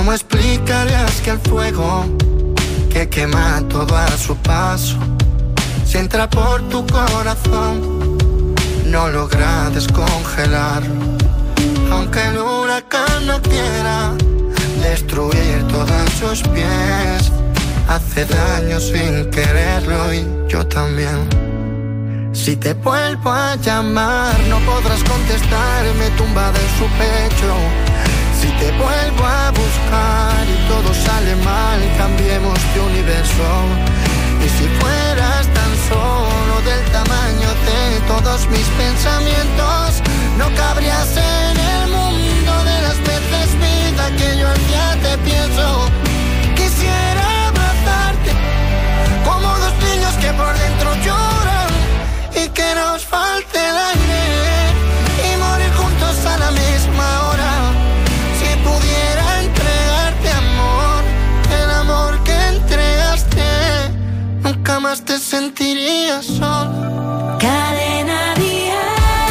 ¿Cómo explicarías que el fuego que quema todo a su paso, si entra por tu corazón, no logra descongelarlo? Aunque el huracán no quiera destruir todo a sus pies, hace daño sin quererlo y yo también. Si te vuelvo a llamar no podrás contestarme tumbada en su pecho. Si te vuelvo a buscar y todo sale mal, cambiemos de universo. Y si fueras tan solo del tamaño de todos mis pensamientos, no cabrías en el mundo de las veces vida que yo al día te pienso. Quisiera abrazarte como dos niños que por dentro lloran y que nos falte el aire y morir juntos a la misma hora. Si pudiera entregarte amor, el amor que entregaste, nunca más te sentirías solo. Cadena Dial,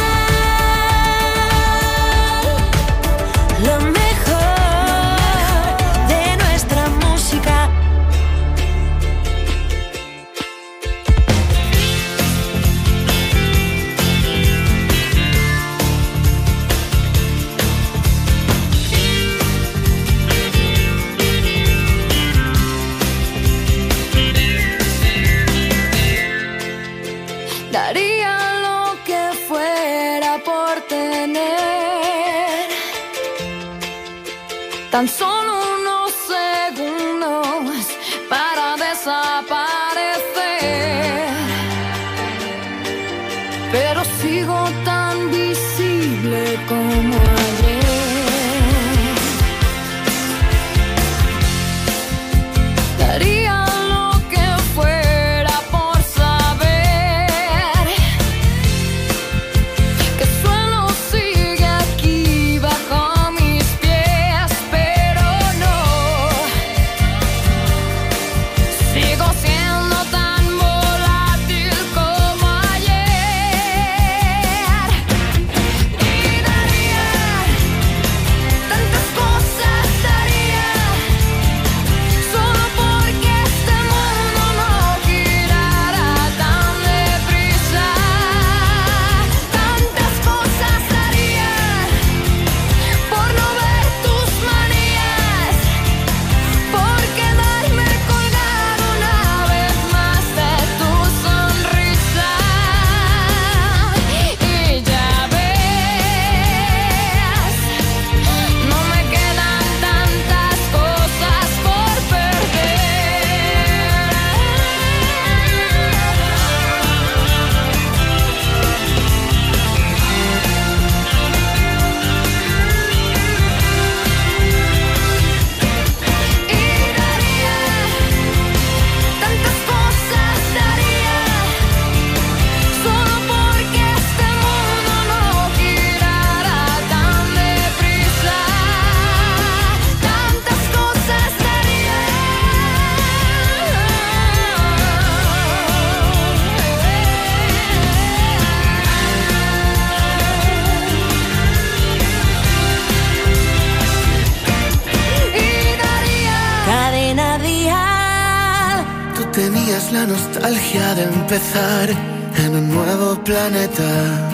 lo mejor de nuestra música. Daría lo que fuera por tener tan solo unos segundos para desaparecer, pero sigo tan visible como ayer. Daría la nostalgia de empezar en un nuevo planeta,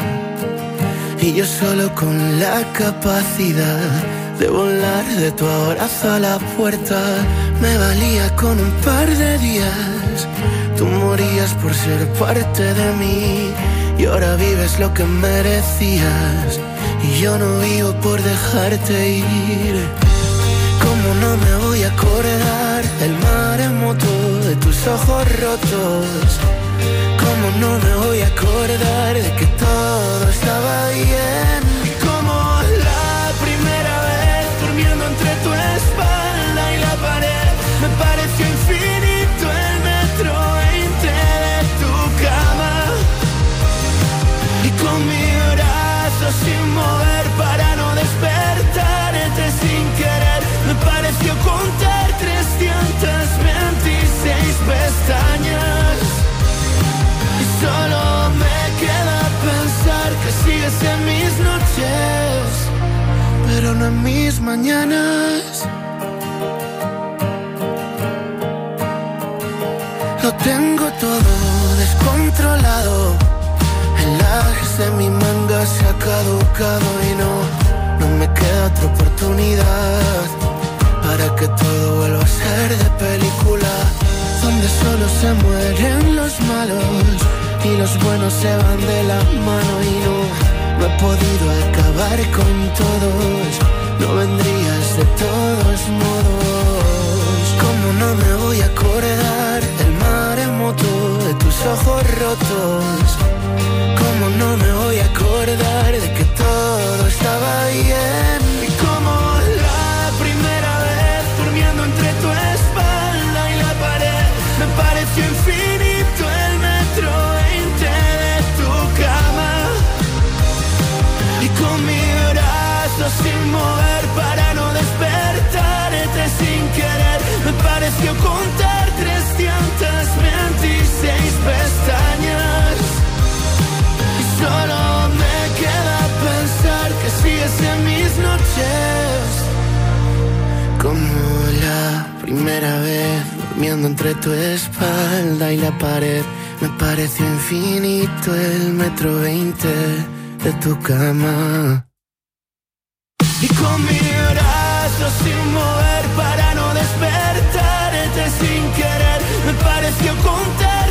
y yo solo con la capacidad de volar de tu abrazo a la puerta. Me valía con un par de días, tú morías por ser parte de mí, y ahora vives lo que merecías, y yo no vivo por dejarte ir. ¿Cómo no me voy a acordar del maremoto de tus ojos rotos? ¿Cómo no me voy a acordar de que todo estaba bien? Como la primera vez durmiendo entre tu espalda y la pared, me pareció infinito el metro 20 de tu cama, y con mi brazo sin mover para no despertarte sin querer, me pareció contar 326 pestañas. Y solo me queda pensar que sigues en mis noches, pero no en mis mañanas. Lo tengo todo descontrolado. El as de mi manga se ha caducado y no me queda otra oportunidad para que todo vuelva a ser de película, donde solo se mueren los malos y los buenos se van de la mano. Y no he podido acabar con todos, no vendrías de todos modos. ¿Cómo no me voy a acordar del maremoto de tus ojos rotos? ¿Cómo no me voy a acordar de que todo estaba bien? Y como la primera vez durmiendo entre tu espalda y la pared, me pareció infinito el metro 20 de tu cama. Y con mi brazo sin mover para no despertarte sin querer, me pareció contar 326 pestañas. Solo me queda pensar que sigues en mis noches como la primera vez, durmiendo entre tu espalda y la pared. Me pareció infinito el metro 20 de tu cama. Y con mi brazo sin mover para no despertarte sin querer, me pareció contar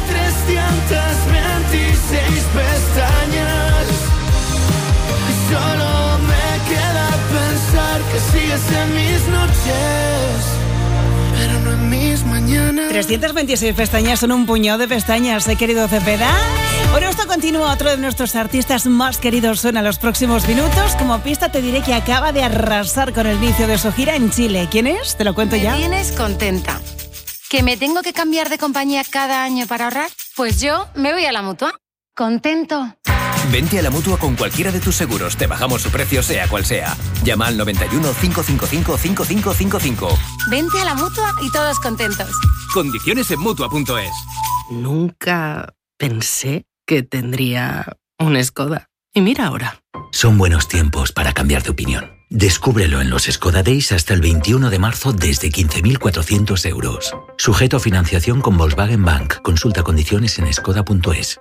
326 pestañas. Y solo me queda pensar que sigues en mis noches, pero no en mis mañanas. 326 pestañas son un puñado de pestañas, querido Cepeda. Bueno, esto continúa. Otro de nuestros artistas más queridos suena los próximos minutos. Como pista te diré que acaba de arrasar con el inicio de su gira en Chile. ¿Quién es? Te lo cuento ya. Me tienes contenta. ¿Que me tengo que cambiar de compañía cada año para ahorrar? Pues yo me voy a la Mutua. Contento. Vente a la Mutua con cualquiera de tus seguros. Te bajamos su precio, sea cual sea. Llama al 91 555 5555. Vente a la Mutua y todos contentos. Condiciones en Mutua.es. Nunca pensé que tendría un Skoda. Y mira ahora. Son buenos tiempos para cambiar de opinión. Descúbrelo en los Skoda Days hasta el 21 de marzo desde 15.400 euros. Sujeto a financiación con Volkswagen Bank. Consulta condiciones en skoda.es.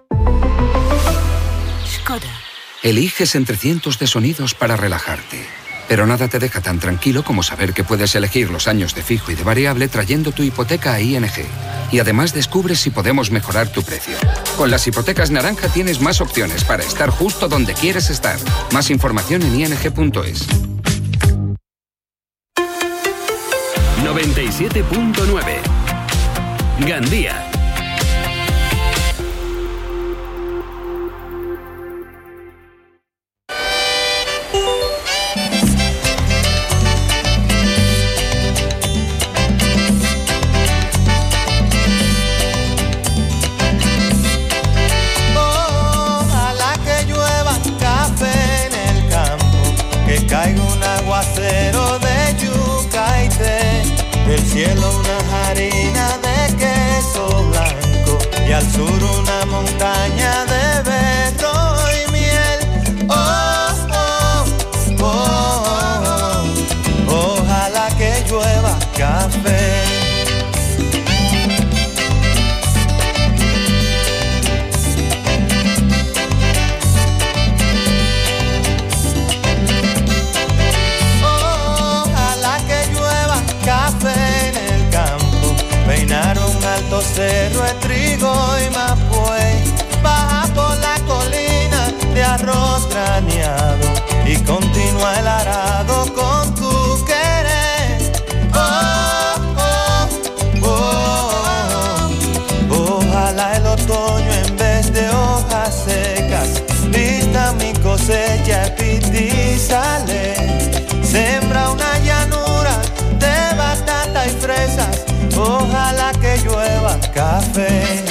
Skoda. Eliges entre cientos de sonidos para relajarte. Pero nada te deja tan tranquilo como saber que puedes elegir los años de fijo y de variable trayendo tu hipoteca a ING. Y además descubres si podemos mejorar tu precio. Con las hipotecas naranja tienes más opciones para estar justo donde quieres estar. Más información en ing.es. 97.9 Gandía. Caiga un aguacero de yuca y té, del cielo una harina de queso blanco y al sur una montaña de berro y miel. Oh, oh, oh, oh, oh. Ojalá que llueva café. Cerro de trigo y mapuey, baja por la colina de arroz graneado y continúa el arado con tu querer. Oh, oh, oh, oh. Ojalá el otoño en vez de hojas secas vista mi cosecha y sale. Sembra una llanura de batata y fresas. Ojalá que llueva café,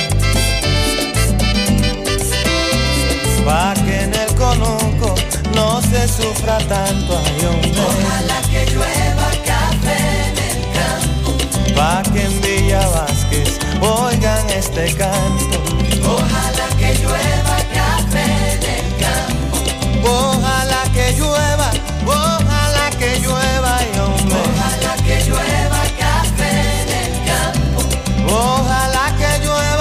pa' que en el conuco no se sufra tanto. Ojalá que llueva café en el campo, pa' que en Villa Vázquez oigan este canto. Ojalá que llueva café en el campo, ojalá que llueva, ojalá que llueva y hombre. Ojalá que llueva café en el campo, ojalá que llueva.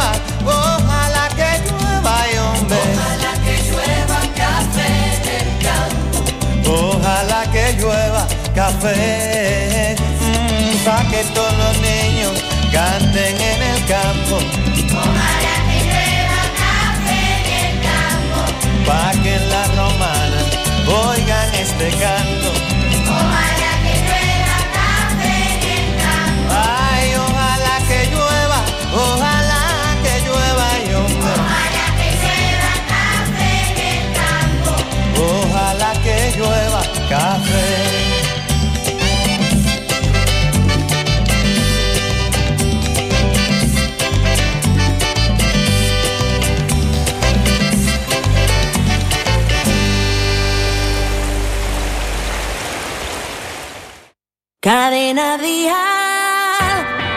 café, pa' que todos los niños canten en el campo. Ojalá que llueva café en el campo. Pa' que en la romana oigan este canto. Ojalá que llueva café en el campo. Ay, ojalá que llueva, ojalá que llueva, y hombre. Ojalá que llueva café en el campo. Ojalá que llueva café. Cadena Dial.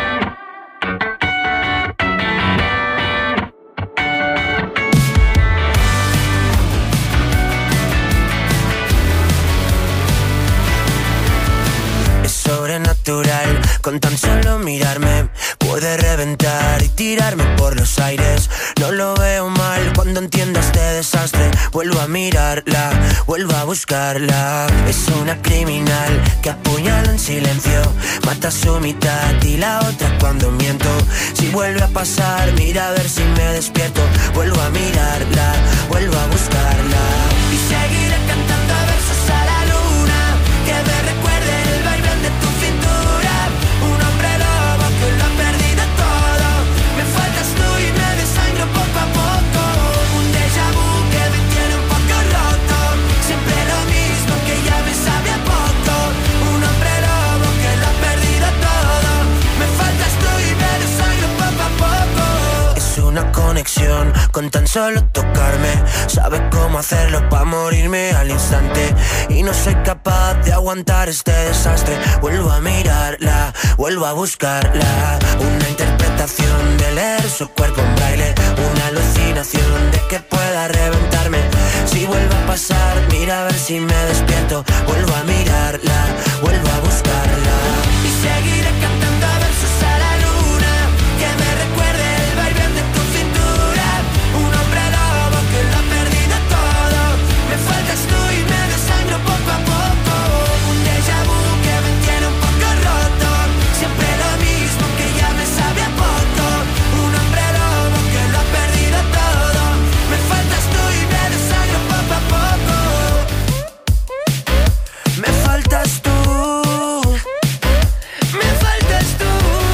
Es sobrenatural, con tan solo mirarme puede reventar y tirarme por los aires. No lo veo mal cuando entienda este desastre. Vuelvo a mirarla, vuelvo a buscarla. Es una criminal que apuñala en silencio, mata a su mitad y la otra cuando miento. Si vuelve a pasar, mira a ver si me despierto. Vuelvo a mirarla, vuelvo a buscarla. Y seguiré cantando versos a la luna, que me recuerde el baile de tu cintura. Un hombre lobo que lo ha perdido todo. Me faltas tú y me desangro poco a poco. Un déjà vu que me tiene un poco roto. Siempre lo mismo que ya me sabe a poco. Un hombre lobo que lo ha perdido todo. Me faltas tú y me desangro poco a poco. Es una conexión con tan solo tocarme. Sabe cómo hacerlo pa' morirme al instante. Y no soy capaz de aguantar este desastre. Vuelvo a mirarla, vuelvo a buscarla. Una interpretación de leer su cuerpo en braille. Una alucinación de que pueda reventarme. Si vuelve a pasar, mira a ver si me despierto. Vuelvo a mirarla, vuelvo a buscarla. Y seguiré cantando versos a la luna, que me recuerde el baile de tu cintura. Un hombre lobo que lo ha perdido todo. Me faltas tú y me desangro poco a poco. Un déjà vu que me tiene un poco roto. Siempre lo mismo que ya me sabe a poco. Un hombre lobo que lo ha perdido todo. Me faltas tú y me desangro poco a poco. Me faltas tú. Me faltas tú.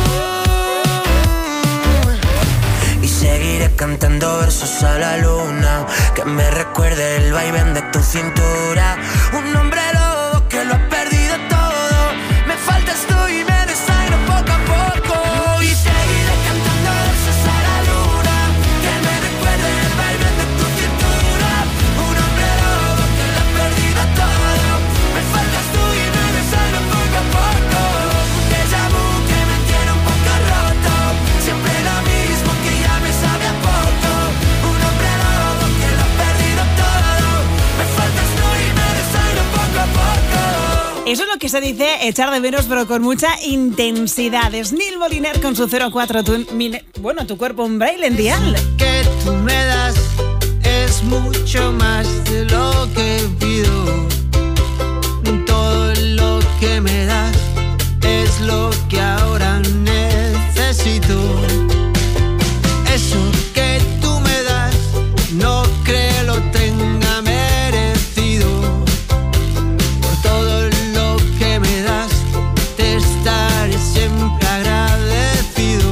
Y seguiré cantando versos a la luna, que me recuerde el vaivén de tu cintura. Un hombre lobo que lo ha perdido todo. Me faltas tú y me desangro poco a poco. Y seguiré cantando versos a la luna, que me recuerde el vaivén de tu cintura. Un hombre lobo que lo ha perdido todo. Me faltas tú y me desangro poco a poco. Un déjà vu que me tiene un poco roto. Siempre lo mismo que ya me sabe a poco. Un hombre lobo que lo ha perdido todo. Me faltas tú y me desangro poco a poco. Eso es lo que se dice echar de menos, pero con mucha intensidad. Es Neil Moliner con su 04, tu cuerpo en braille en Dial. Que tú me das es mucho más de lo que pido. Todo lo que me das es lo que ahora necesito. Eso que tú me das no creo lo tenga merecido. Por todo lo que me das te estaré siempre agradecido.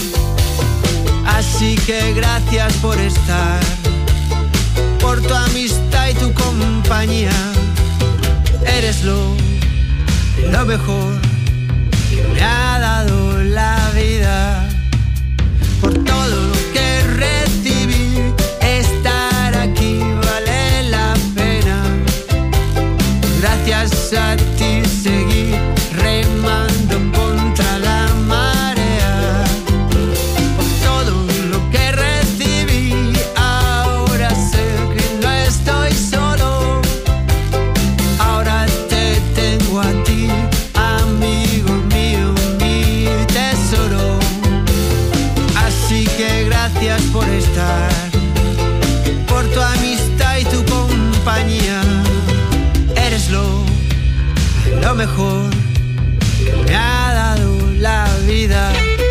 Así que gracias por estar, por tu amistad y tu compañía. Eres lo mejor que me ha dado la vida. Por todo lo que recibí, estar aquí vale la pena. Gracias a ti seguí remando contra la marea. Por todo lo que recibí, ahora sé que no estoy solo. Ahora te tengo a ti, amigo mío, mi tesoro. Así que gracias por estar, por tu amistad y tu compañía. Eres lo mejor mejor que me ha dado la vida.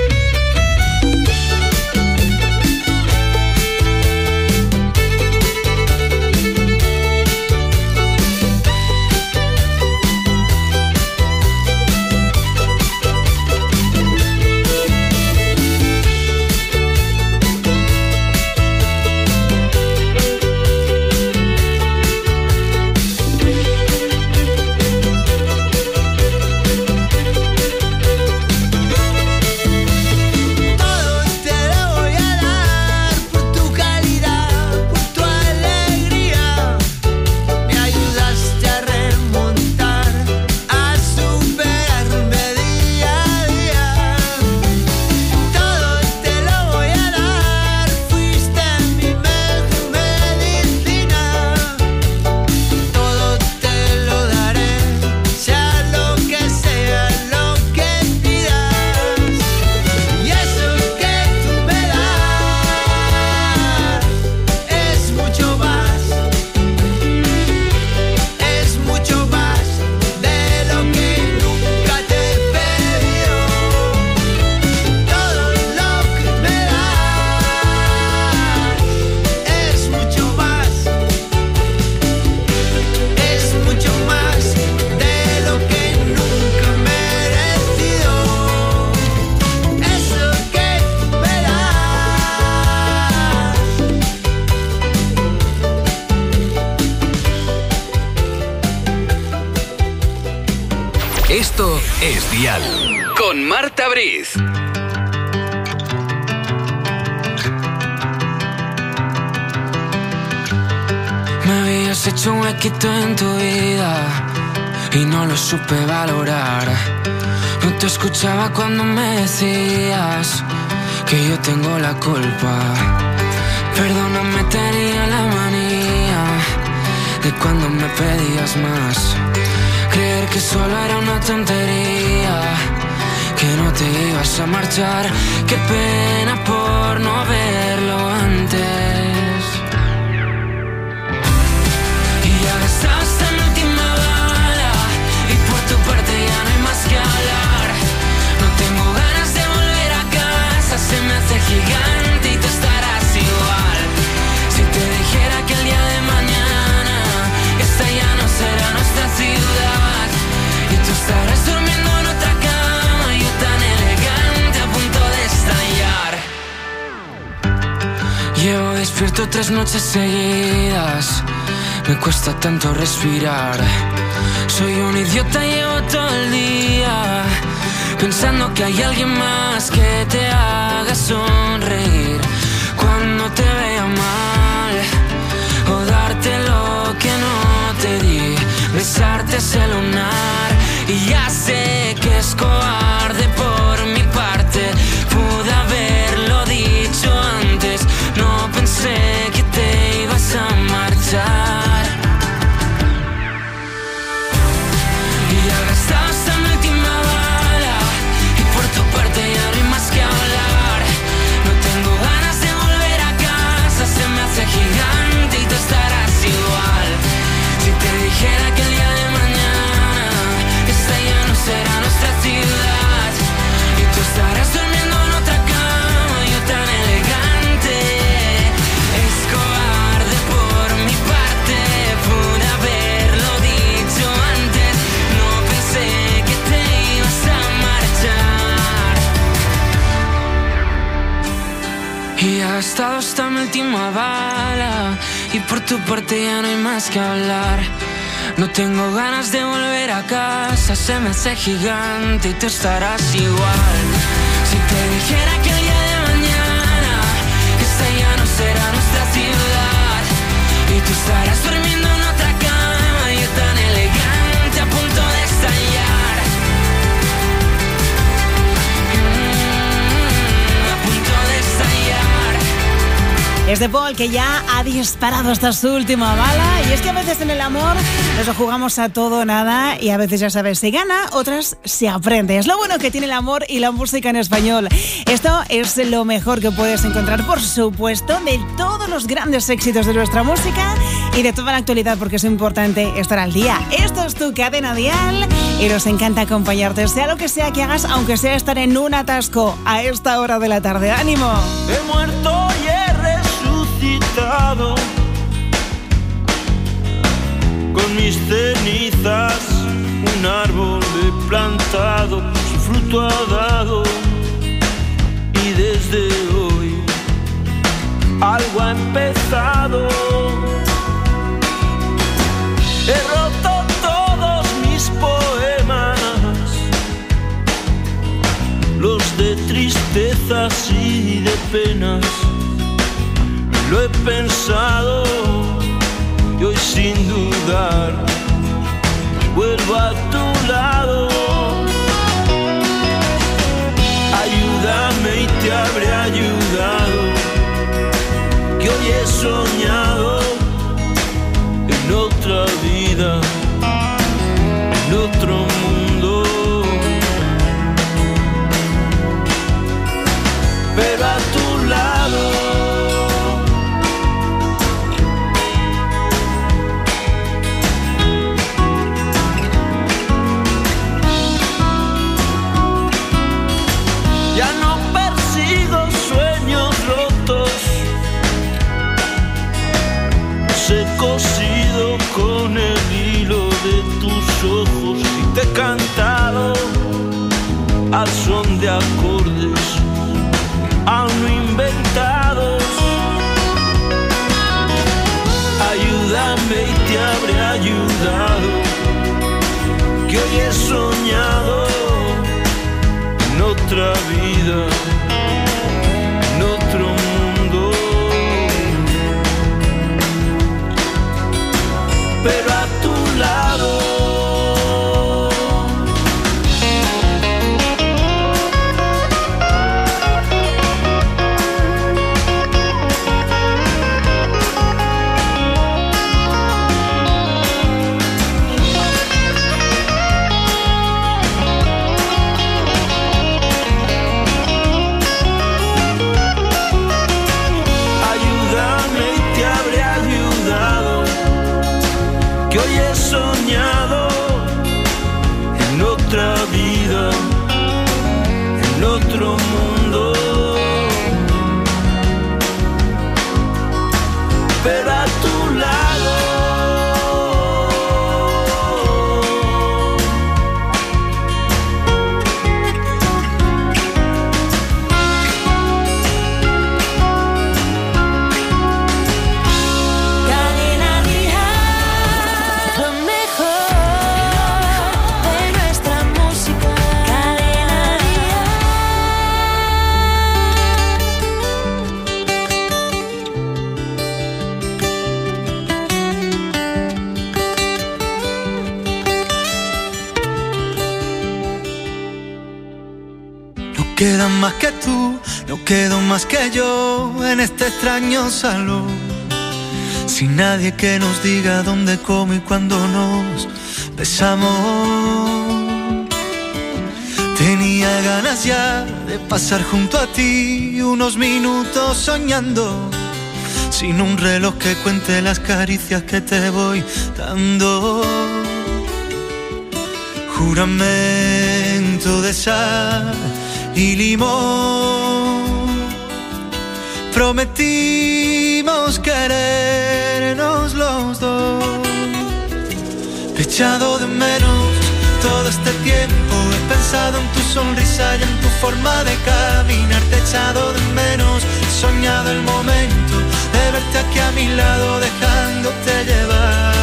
Esto es Dial con Marta Briz. Me habías hecho un huequito en tu vida y no lo supe valorar. No te escuchaba cuando me decías que yo tengo la culpa. Perdóname, tenía la manía de cuando me pedías más. Creer que solo era una tontería, que no te ibas a marchar. Qué pena por no verlo antes. Y ya gastaste mi última bala y por tu parte ya no hay más que hablar. No tengo ganas de volver a casa, se me hace gigante y tú estarás igual. Si te dijera que el día de mañana esta ya no será nuestra ciudad y tú estarás durmiendo en otra cama, yo tan elegante a punto de estallar. Llevo despierto 3 noches seguidas, me cuesta tanto respirar. Soy un idiota, llevo todo el día pensando que hay alguien más que te haga sonreír cuando te vea mal, o darte lo que no te di, besarte ese lunar. Y ya sé que es cobarde por mi parte, pude haberlo dicho antes. No pensé que te ibas a marchar. Y ya gastaste mi última bala y por tu parte ya no hay más que hablar. No tengo ganas de volver a casa, se me hace gigante y tú estarás igual. Si te dijera que el día de mañana esta ya no será nuestra ciudad y tú estarás durmiendo en otra cama, yo tan elegante. Es cobarde por mi parte, pude haberlo dicho antes. No pensé que te ibas a marchar. Y ha gastado hasta mi última bala y por tu parte ya no hay más que hablar. No tengo ganas de volver a casa, se me hace gigante y tú estarás igual. Si te dijera que el día de mañana esta ya no será nuestra ciudad y tú estarás durmiendo en otra cama, yo tan elegante a punto de estallar. A punto de estallar. Es de Paul, que ya ha disparado hasta su última bala. Y es que a veces en el amor nos lo jugamos a todo o nada, y a veces, ya sabes, se gana, otras se aprende. Es lo bueno que tiene el amor y la música en español. Esto es lo mejor que puedes encontrar, por supuesto, de todos los grandes éxitos de nuestra música y de toda la actualidad, porque es importante estar al día. Esto es tu Cadena Dial. y nos encanta acompañarte, sea lo que sea que hagas, aunque sea estar en un atasco a esta hora de la tarde. ¡Ánimo! He muerto y he resucitado, con mis cenizas un árbol he plantado, su fruto ha dado, y desde hoy algo ha empezado. He roto todos mis poemas, los de tristezas y de penas. Lo he pensado y hoy sin dudar vuelvo a tu lado. Ayúdame y te habré ayudado, que hoy he soñado en otra vida, en otro mundo, pero a tu lado. Ya no persigo sueños rotos, he cosido con el hilo de tus ojos y te he cantado al son de acordes aún no inventados. Ayúdame y te habré ayudado, que hoy he soñado en otra vida, en otro mundo, pero a tu lado. Que hoy he soñado en otra vida, en otro mundo, pero a tu lado. Quedan más que tú, no quedo más que yo en este extraño salón, sin nadie que nos diga dónde, cómo y cuándo nos besamos. Tenía ganas ya de pasar junto a ti unos minutos soñando, sin un reloj que cuente las caricias que te voy dando. Juramento de sal y limón, prometimos querernos los dos. Te he echado de menos todo este tiempo, he pensado en tu sonrisa y en tu forma de caminar. Te he echado de menos, he soñado el momento de verte aquí a mi lado, dejándote llevar.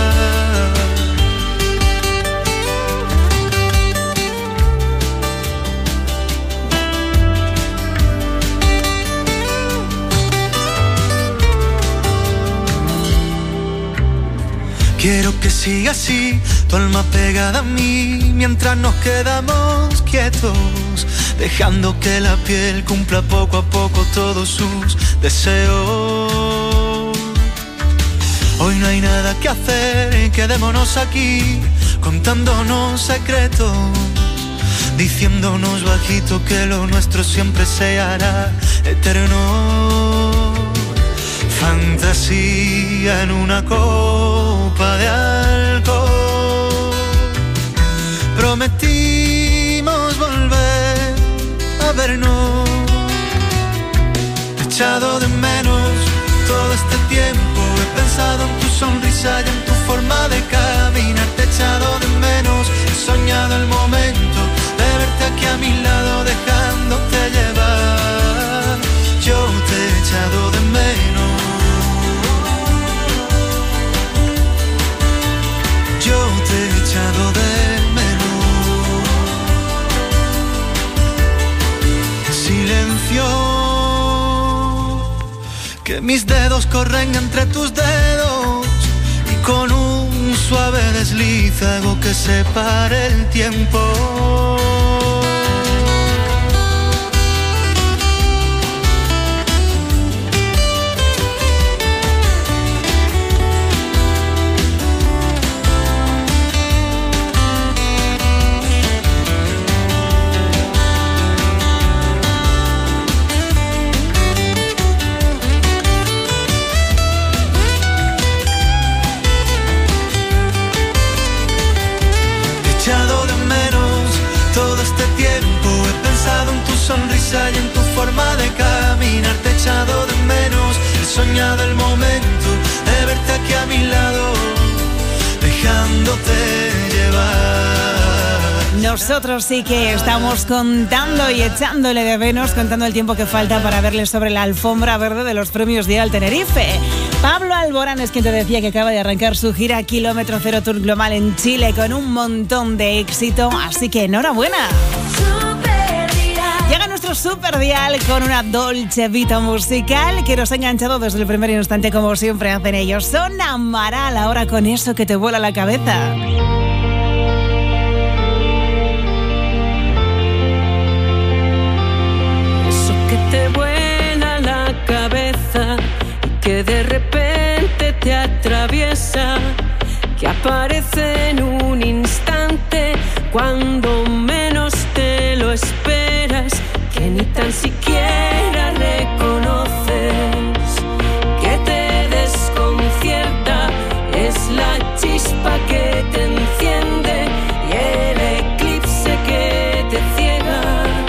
Quiero que siga así, tu alma pegada a mí, mientras nos quedamos quietos, dejando que la piel cumpla poco a poco todos sus deseos. Hoy no hay nada que hacer, quedémonos aquí, contándonos secretos, diciéndonos bajito que lo nuestro siempre se hará eterno. Fantasía en una copa de alcohol, Prometimos volver a vernos. Te he echado de menos todo este tiempo. He pensado en tu sonrisa y en tu forma de caminar. Te he echado de menos. He soñado el momento de verte aquí a mi lado, dejándote llevar. Yo te he echado de menos. Yo te he echado de menos. Silencio, que mis dedos corren entre tus dedos y con un suave desliz hago que se pare el tiempo. Sonrisa y en tu forma de caminar. Te he echado de menos. He soñado el momento de verte aquí a mi lado, dejándote llevar. Nosotros sí que estamos contando y echándole de menos, contando el tiempo que falta para verle sobre la alfombra verde de los premios Dial Tenerife. Pablo Alborán es quien te decía que acaba de arrancar su gira Kilómetro Cero Tour Global en Chile con un montón de éxito, así que enhorabuena. Llega nuestro Super Dial con una Dolce Vita musical que nos ha enganchado desde el primer instante, como siempre hacen ellos. Son Amaral, ahora con eso que te vuela la cabeza. Eso que te vuela la cabeza y que de repente te atraviesa, que aparece en un instante cuando menos te lo esperas, que ni tan siquiera reconoces, que te desconcierta, es la chispa que te enciende y el eclipse que te ciega,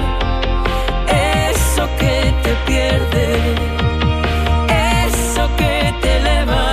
eso que te pierde, eso que te eleva.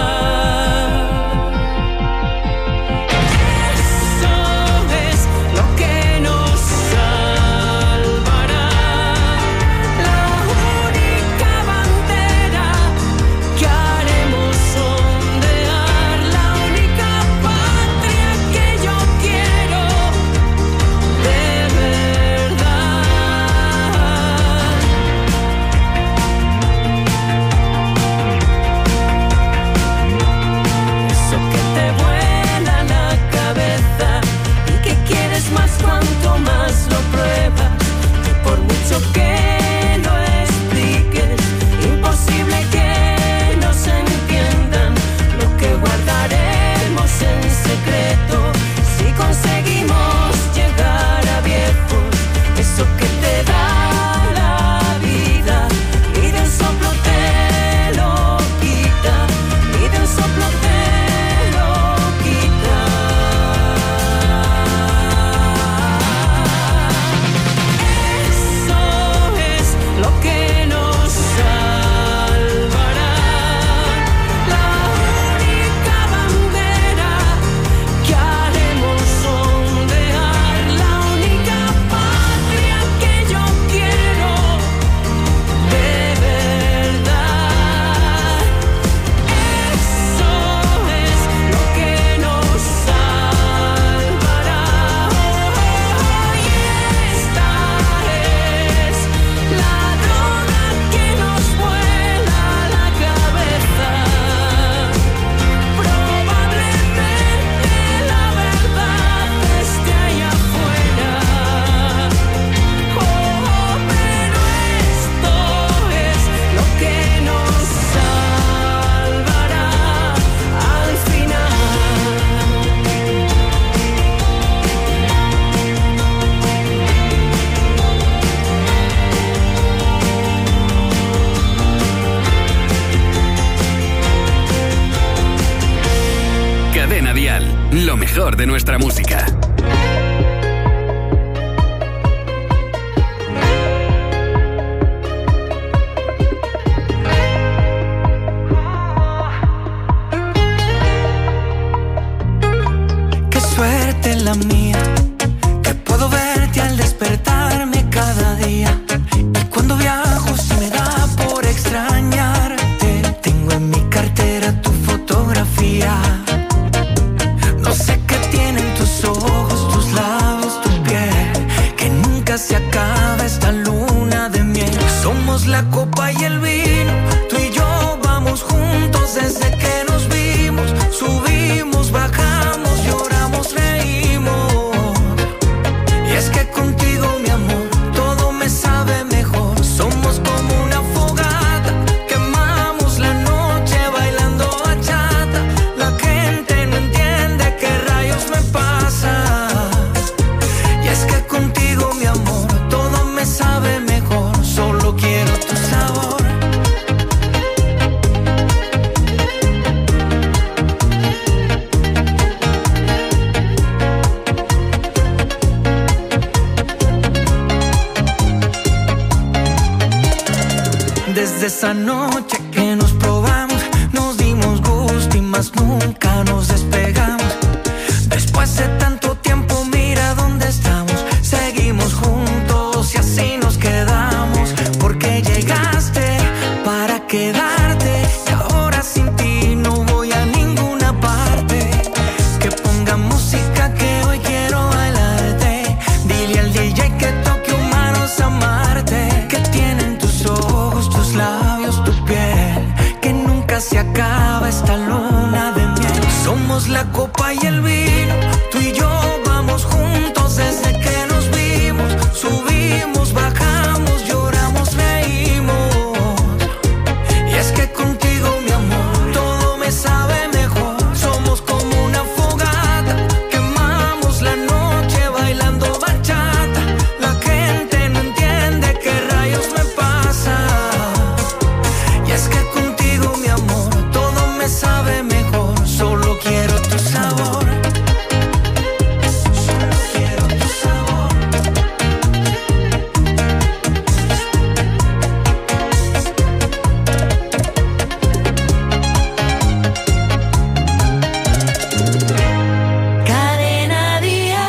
Lo mejor de nuestra música. la mía, que puedo verte al despertarme cada día. Y cuando viajo se me da por extrañarte. Tengo en mi cartera tu fotografía. No sé qué tienen tus ojos, tus labios, tu piel, que nunca se acaba esta luna de miel. Somos la copa y el vino, tú y yo vamos juntos desde que nos vimos. Subimos, bajamos, lloramos, reímos. Y es que contigo, mi amor, todo me sabe mejor. Somos como una fogata, quemamos la noche bailando bachata. La gente no entiende qué rayos me pasa. Y es que contigo, mi amor, todo me sabe mejor. Solo quiero tu sabor. Desde esa noche que nos probamos, nos dimos gusto y más nunca nos despegamos. Después de tanto tiempo, mira dónde estamos. Seguimos juntos y así nos quedamos. Porque llegaste para quedarte y ahora sin ti no voy a ninguna parte. Que ponga música que hoy quiero bailarte. Dile al DJ que toque humanos amarte. Que tienen tus ojos, tus labios, tu piel, que nunca se acaba esta luna de miel. Somos la copa y el vino, tú y yo vamos juntos desde que nos vimos. Subimos, bajamos, lloramos, reímos. Y es que contigo, mi amor, todo me sabe mejor. Somos como una fogata, quemamos la noche bailando bachata. La gente no entiende qué rayos me pasa. Y es que contigo, mi amor, todo me sabe mejor. Solo quiero tu sabor. Solo quiero tu sabor. Cadena Dial.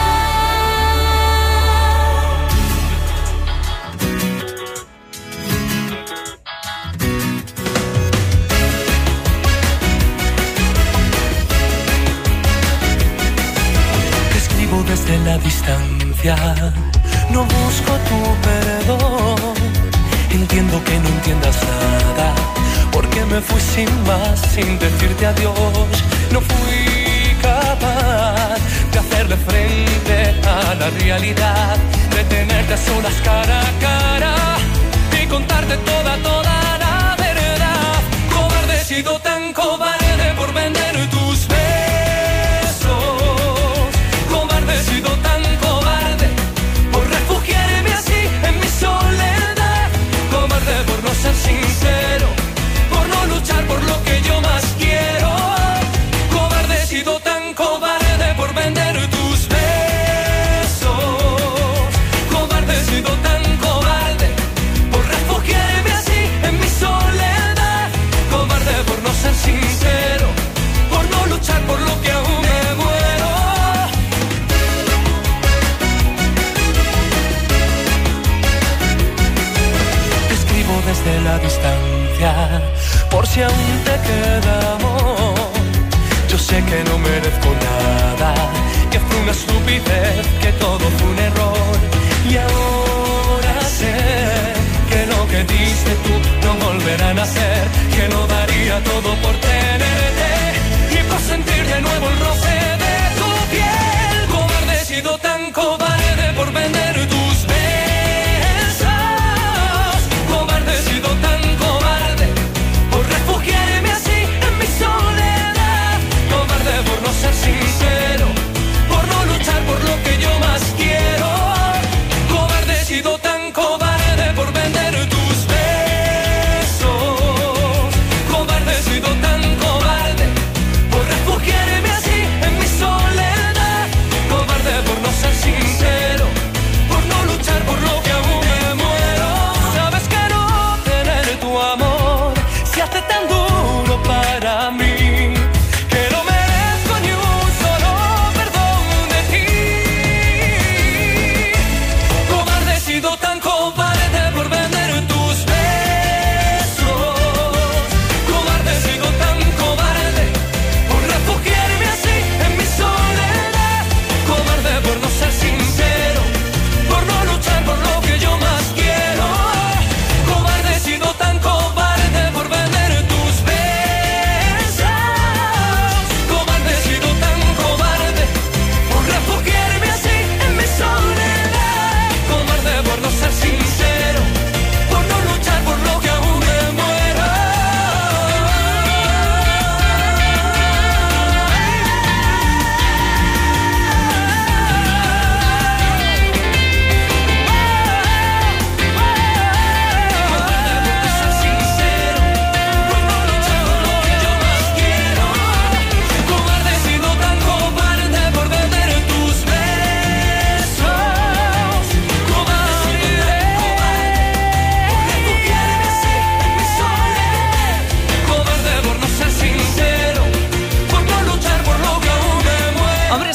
Te escribo desde la distancia, no busco tu perdón. Entiendo que no entiendas nada, porque me fui sin más, sin decirte adiós. No fui capaz de hacerle frente a la realidad, de tenerte a solas cara a cara y contarte toda la verdad. Cobarde, he sido tan cobarde por vender tus besos. Cobarde, he sido tan cobarde por refugiarme así en mi soledad. Cobarde por no ser sincero, por no luchar por lo que yo más quiero. Cobarde, he sido tan cobarde por vender tus besos. Cobarde, he sido tan cobarde por refugiarme así en mi soledad. Cobarde por no ser sincero, por no luchar por lo que aún me muero. Te escribo desde la distancia, por si aún te queda amor. Yo sé que no merezco nada, que fue una estupidez, que todo fue un error. Y ahora sé que lo que diste tú no volverá a nacer, que lo daría todo por tenerte y por sentir de nuevo el roce de tu piel. Cobarde, he sido tan cobarde por vender tus besos. Cobarde, he sido tan cobarde por refugiarme así en mi soledad. Cobarde por no ser sincero, por no luchar por lo que yo más quiero. Cobarde, he sido tan cobarde por vender tus besos. Cobarde, he sido tan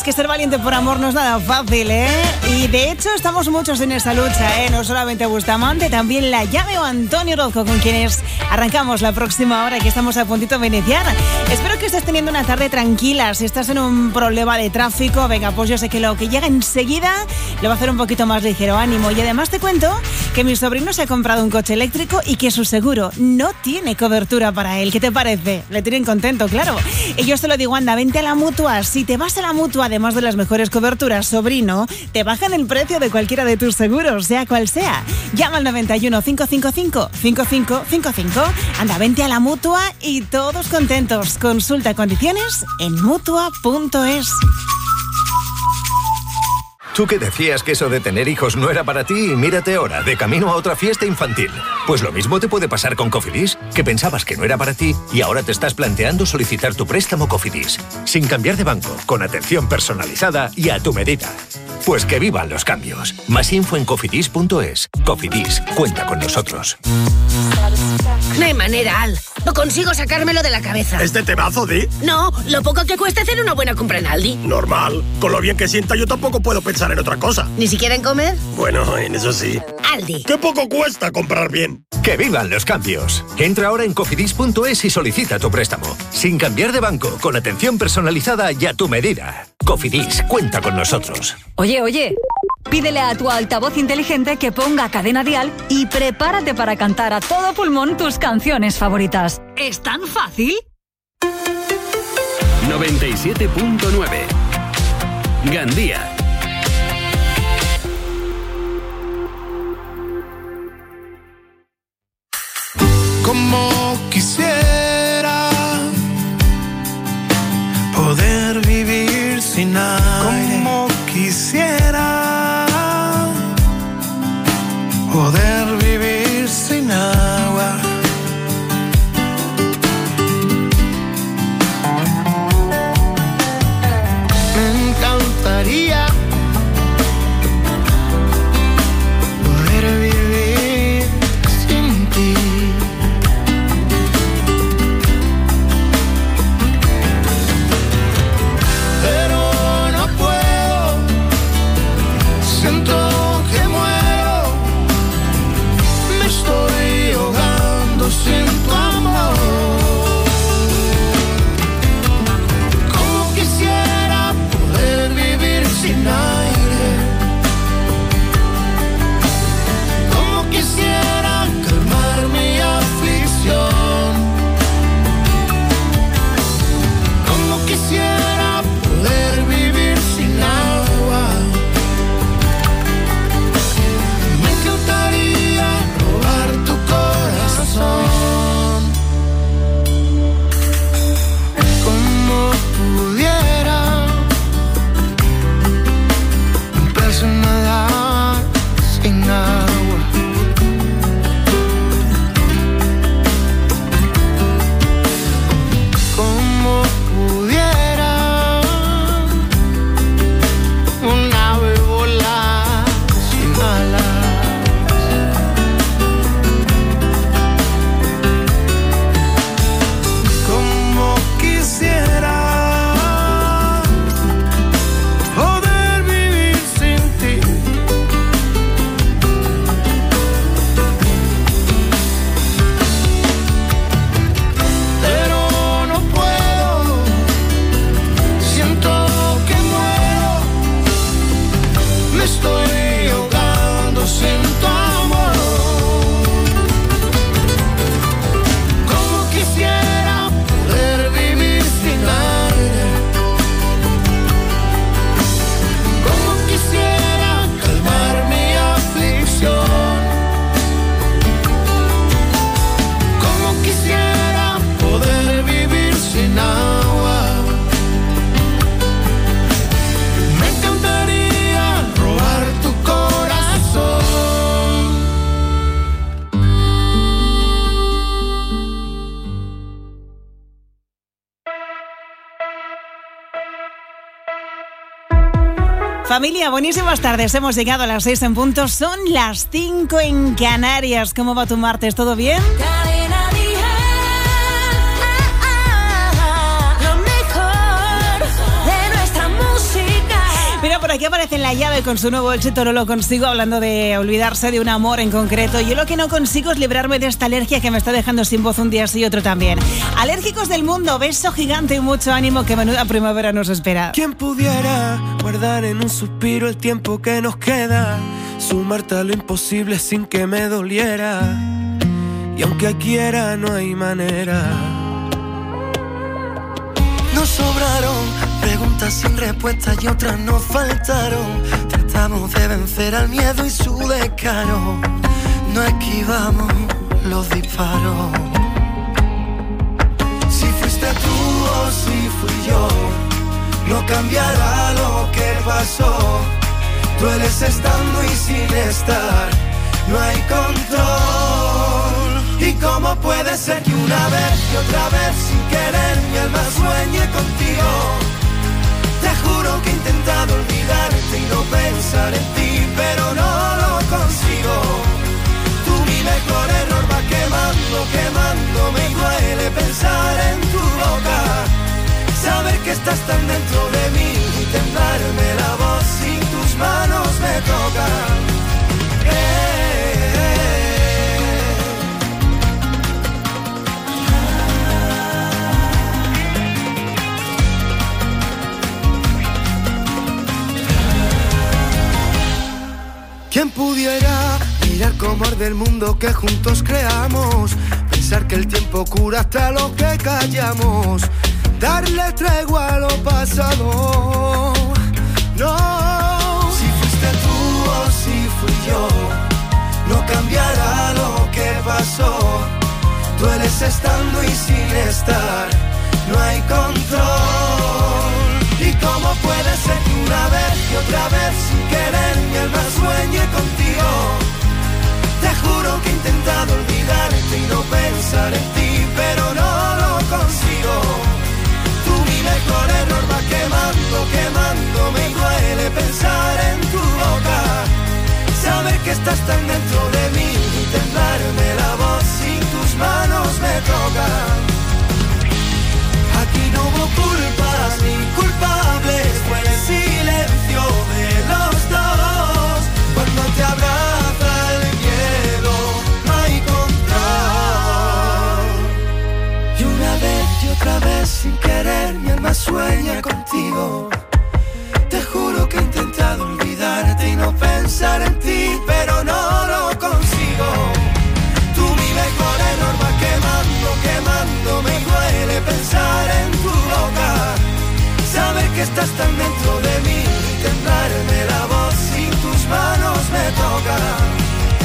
es que ser valiente por amor no es nada fácil, ¿eh? Y de hecho estamos muchos en esa lucha, ¿eh? No solamente Bustamante, también La Llave o Antonio Orozco, con quienes arrancamos la próxima hora, que estamos a puntito de iniciar. Espero que estés teniendo una tarde tranquila. Si estás en un problema de tráfico, venga, pues yo sé que lo que llega enseguida lo va a hacer un poquito más ligero, ánimo. Y además te cuento que mi sobrino se ha comprado un coche eléctrico y que su seguro no tiene cobertura para él. ¿Qué te parece? Le tienen contento, claro. Y yo te lo digo, anda, vente a la Mutua. Si te vas a la Mutua, además de las mejores coberturas, sobrino, te bajan el precio de cualquiera de tus seguros, sea cual sea. Llama al 91 555 5555. Anda, vente a la Mutua y todos contentos. Consulta condiciones en Mutua.es. Tú que decías que eso de tener hijos no era para ti y mírate ahora, de camino a otra fiesta infantil. Pues lo mismo te puede pasar con Cofidis, que pensabas que no era para ti y ahora te estás planteando solicitar tu préstamo Cofidis. Sin cambiar de banco, con atención personalizada y a tu medida. Pues que vivan los cambios. Más info en cofidis.es. Cofidis, cuenta con nosotros. No hay manera, Al. No consigo sacármelo de la cabeza. ¿Este temazo, Di? No, lo poco que cuesta hacer una buena compra en Aldi. Normal. Con lo bien que sienta yo tampoco puedo pensar en otra cosa. ¿Ni siquiera en comer? Bueno, en eso sí. Aldi. ¡Qué poco cuesta comprar bien! ¡Que vivan los cambios! Entra ahora en cofidis.es y solicita tu préstamo. Sin cambiar de banco, con atención personalizada y a tu medida. Cofidis, cuenta con nosotros. Oye, pídele a tu altavoz inteligente que ponga Cadena Dial y prepárate para cantar a todo pulmón tus canciones favoritas. ¿Es tan fácil? 97.9 Gandía. Como quisiera poder vivir sin aire. Como quisiera poder vivir sin agua. Me encantaría poder vivir sin ti. Pero no puedo, siento que muero, me estoy ahogando sin tu amor. Como quisiera poder vivir sin aire, como quisiera calmar mi aflicción, como quisiera poder vivir sin agua. Me encantaría robar tu corazón. Como pudiera empezar a nadar sin agua. Como pudiera un ave volar sin alas. Como quisiera poder vivir sin ti. Pero no puedo, siento que muero, me estoy ahogando sin tu amor. Como quisiera poder vivir sin aire, como quisiera calmar mi aflicción, como quisiera poder vivir sin agua. Me encantaría robar tu corazón. Familia, buenísimas tardes. Hemos llegado a las 6 en punto. Son las 5 en Canarias. ¿Cómo va tu martes? ¿Todo bien? Cadena Dial, lo mejor de nuestra música. Aquí aparece La Llave con su nuevo éxito No lo consigo, hablando de olvidarse de un amor en concreto. Yo lo que no consigo es librarme de esta alergia que me está dejando sin voz un día sí y otro también. Alérgicos del mundo, beso gigante y mucho ánimo, que menuda primavera nos espera. ¿Quién pudiera guardar en un suspiro el tiempo que nos queda? Sumarte a lo imposible sin que me doliera. Y aunque quiera no hay manera. Nos sobraron preguntas sin respuestas y otras nos faltaron. Tratamos de vencer al miedo y su descaro. No esquivamos los disparos. Si fuiste tú o si fui yo, no cambiará lo que pasó. Dueles estando y sin estar, no hay control. ¿Y cómo puede ser que una vez y otra vez sin querer mi alma sueñe contigo? Te juro que he intentado olvidarte y no pensar en ti, pero no lo consigo. Tú mi mejor error va quemando, me duele pensar en tu boca. Saber que estás tan dentro de mí y temblarme la voz si tus manos me tocan. ¿Quién pudiera mirar cómo arde el mundo que juntos creamos? Pensar que el tiempo cura hasta lo que callamos. Darle tregua a lo pasado. No. Si fuiste tú o si fui yo, no cambiará lo que pasó. Dueles estando y sin estar, no hay control. ¿Y cómo puede ser que una vez y otra vez sin querer mi alma sueñe contigo? Te juro que he intentado olvidarte y no pensar en ti, pero no lo consigo. Tú mi mejor error va quemando, me duele pensar en tu boca. Saber que estás tan dentro de mí y temblarme la voz si tus manos me tocan. Aquí no hubo culpas ni culpables, fue el silencio de los dos. Cuando te abraza el miedo, no hay control. Y una vez y otra vez sin querer mi alma sueña contigo. Te juro que he intentado olvidarte y no pensar en ti, pero no lo consigo. Tú mi mejor error va quemando, me duele pensar en tu boca. Saber que estás tan dentro de mí y temblarme la voz si tus manos me tocan.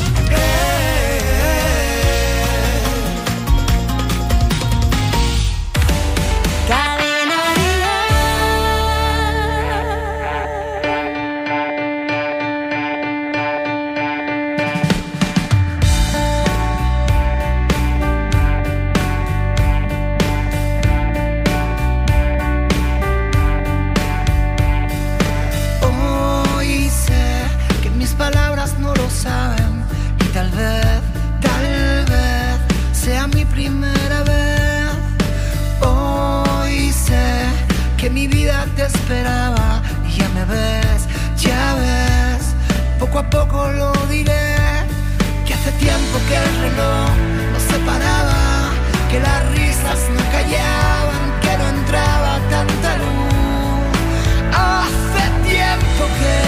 Esperaba y ya ves, poco a poco lo diré, que hace tiempo que el reloj no se paraba, que las risas no callaban, que no entraba tanta luz. Hace tiempo que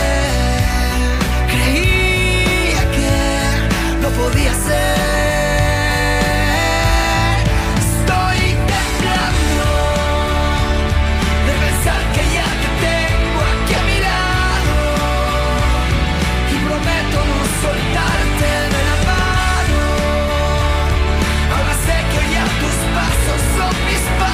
creía que no podía ser. Son mis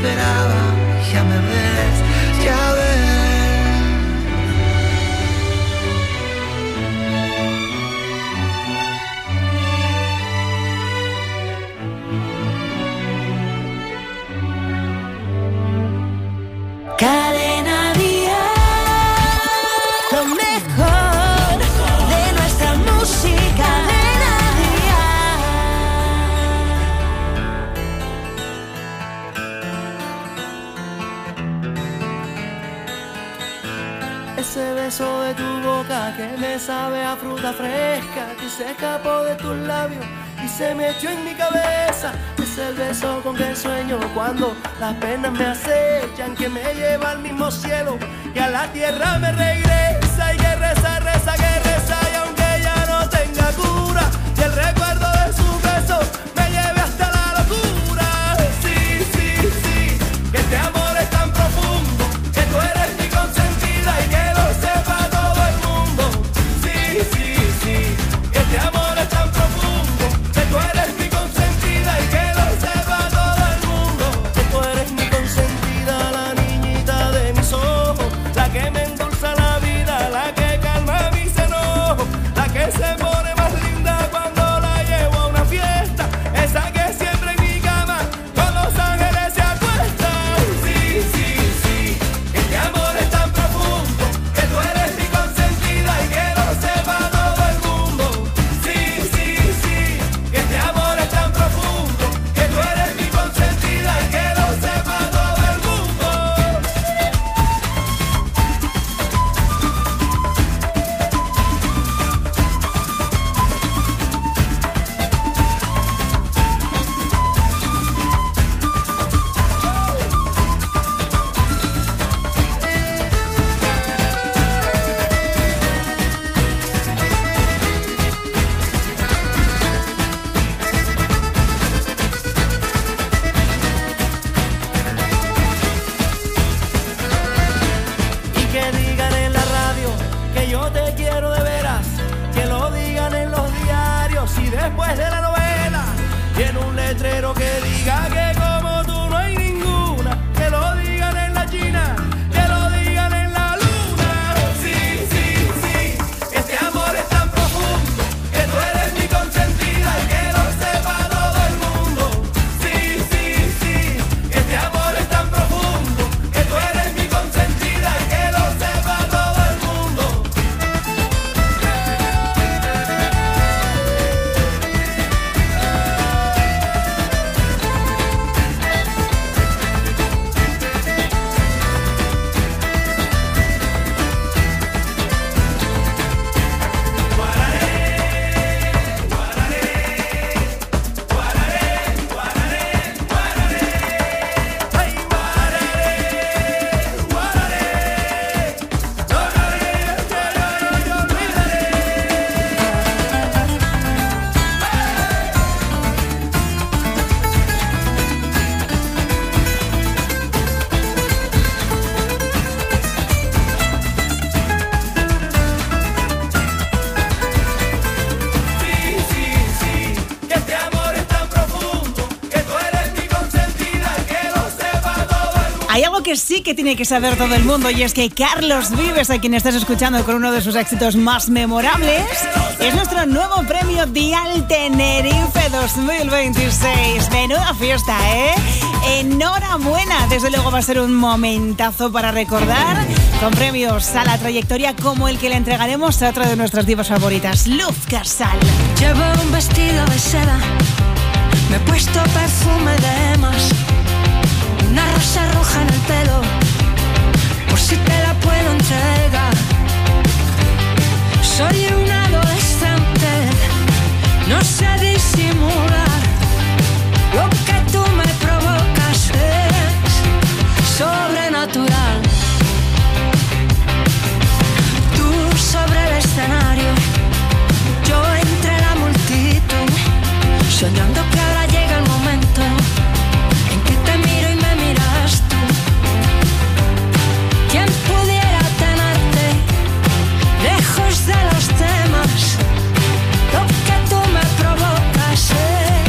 esperaba. Ya me ves, ya ves. Cadena Dial, lo mejor de nuestra música. Cadena Dial. Ese beso de tu boca que me sabe a fruta fresca, que se escapó de tus labios y se me echó en mi cabeza. Es el beso con que sueño cuando las penas me acechan, que me lleva al mismo cielo y a la tierra me regresa. Y que reza, reza, que reza, y aunque ya no tenga cura, y el recuerdo de su beso me lleve hasta la locura. Sí, sí, sí, que este amor es tan profundo, que tú eres mi consentida y que lo sepa todo el mundo. Sí, sí, sí, que este amor es tan profundo, que tú eres mi consentida y que lo sepa todo el mundo. Que tú eres mi consentida, la niñita de mis ojos, la que me endulza la vida, la que calma mis enojos, la que se pone más linda cuando la llevo a una fiesta, esa que siempre en mi cama con los ángeles se acuestan. Sí, sí, sí, este amor es tan profundo, que tú eres mi consentida y que lo sepa todo el mundo. Sí, sí, sí, que este amor es tan profundo, que tú eres mi consentida y que lo sepa todo el mundo. Y que digan en la radio que yo te quiero de veras, que lo digan en los diarios y después de la novela, y en un letrero que diga que como tú no hay ninguna, que lo digan en la China, que lo digan en la luna. Sí, sí, sí, este amor es tan profundo, que tú eres mi consentida y que lo sepa todo el mundo. Sí, sí, sí, este amor es tan profundo, que tú eres mi consentida y que lo sepa todo el mundo. Hay algo que sí que tiene que saber todo el mundo, y es que Carlos Vives, a quien estás escuchando con uno de sus éxitos más memorables, es nuestro nuevo premio Dial Tenerife 2026. Menuda fiesta, ¿eh? Enhorabuena, desde luego va a ser un momentazo para recordar, con premios a la trayectoria como el que le entregaremos a otra de nuestras divas favoritas, Luz Casal. Llevo un vestido de seda, me he puesto perfume de más, una rosa roja en el pelo, por si te la puedo entregar. Soy un adolescente, no sé disimular, lo que tú me provocas es sobrenatural. Tú sobre el escenario, yo entre la multitud, soñando que ahora llega el momento en que te miro y me miras tú. ¿Quién pudiera tenerte lejos de los temas? Lo que tú me provocas es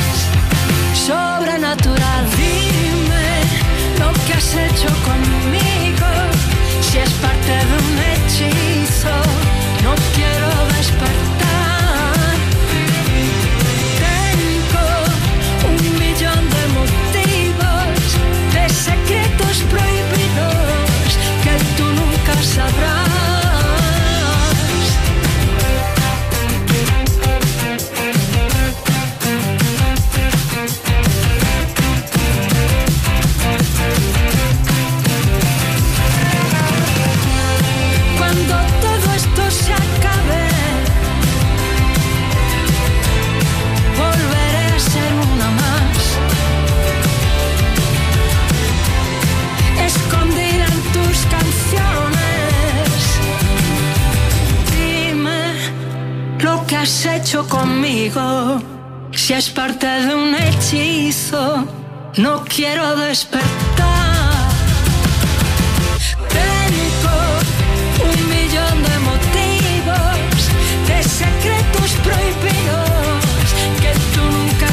hecho conmigo? Si es parte de un hechizo, no quiero despertar. Tengo 1.000.000 de motivos, de secretos prohibidos que tú nunca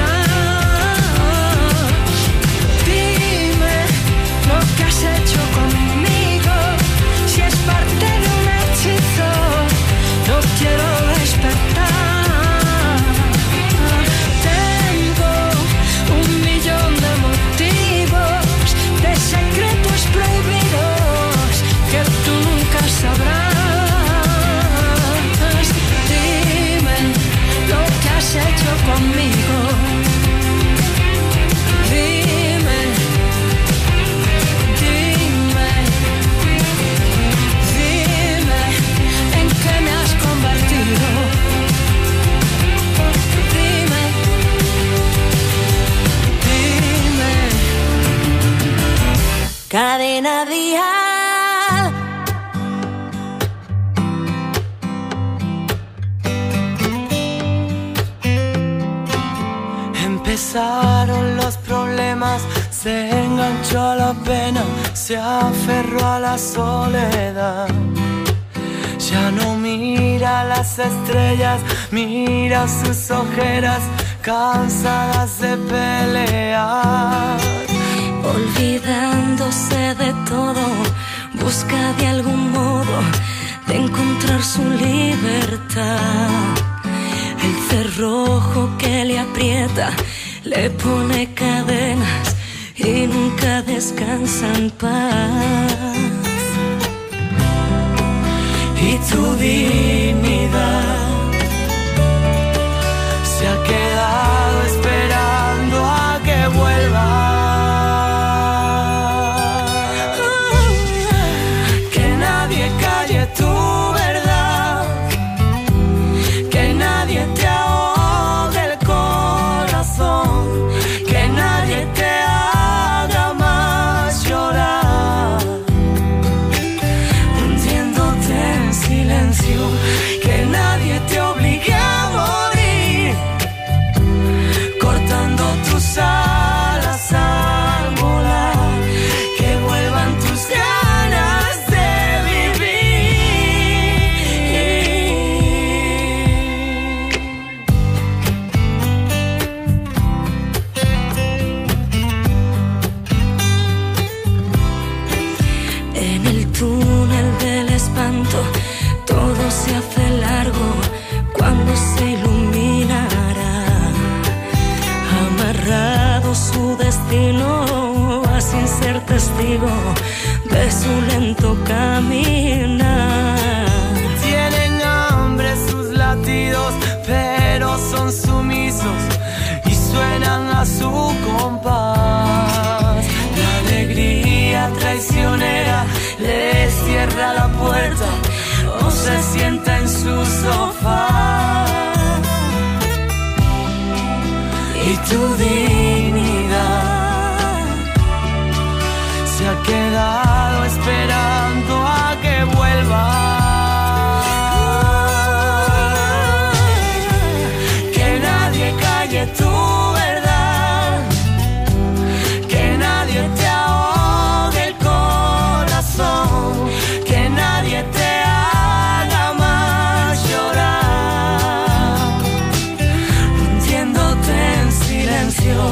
sabrás. Dime lo que has hecho conmigo. Si es parte de un hechizo, no quiero despertar. Tengo 1.000.000 de motivos, de secretos prohibidos que tú nunca sabrás. Dime lo que has hecho conmigo. Dime, dime, dime en qué me has convertido. Dime, dime. Cadena Dial. Empezaron los problemas, se enganchó a la pena, se aferró a la soledad. Ya no mira las estrellas, mira sus ojeras, cansadas de pelear. Olvidándose de todo, busca de algún modo de encontrar su libertad. El cerrojo que le aprieta le pone cadenas y nunca descansa en paz. Y tu dignidad se ha quedado esperando a que vuelva. Que nadie calle tu verdad, que nadie te ahogue el corazón, que nadie te haga más llorar, hundiéndote en silencio, que nadie te obligue a morir, cortando tus alas al volar, que vuelvan tus ganas de En el túnel del espanto todo se hace largo cuando se iluminará. Amarrado su destino a sin ser testigo de su lento caminar. Tienen hambre sus latidos, pero son sumisos y suenan a su compás. La alegría traicionera les cierra la puerta o se sienta en su sofá. Y tu dignidad se ha quedado esperando a que vuelva. Que nadie calle tu verdad, que nadie te ahogue el corazón, que nadie te haga más llorar, hundiéndote en silencio,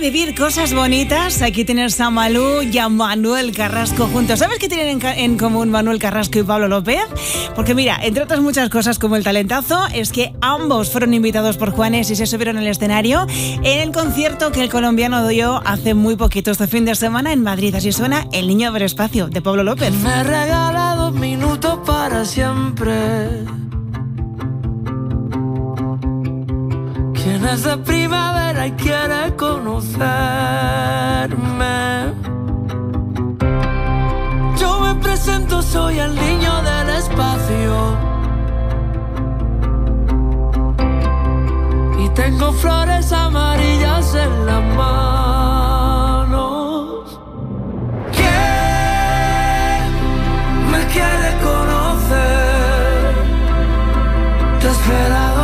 vivir cosas bonitas. Aquí tienes a Malú y a Manuel Carrasco juntos. ¿Sabes qué tienen en común Manuel Carrasco y Pablo López? Porque mira, entre otras muchas cosas como el talentazo, es que ambos fueron invitados por Juanes y se subieron al escenario en el concierto que el colombiano dio hace muy poquito, este fin de semana en Madrid. Así suena El niño abre espacio, de Pablo López. Me regala 2 minutos para siempre. ¿Quién es de primavera y quiere conocerme? Yo me presento, soy el niño del espacio. Y tengo flores amarillas en las manos. ¿Quién me quiere conocer? Te he esperado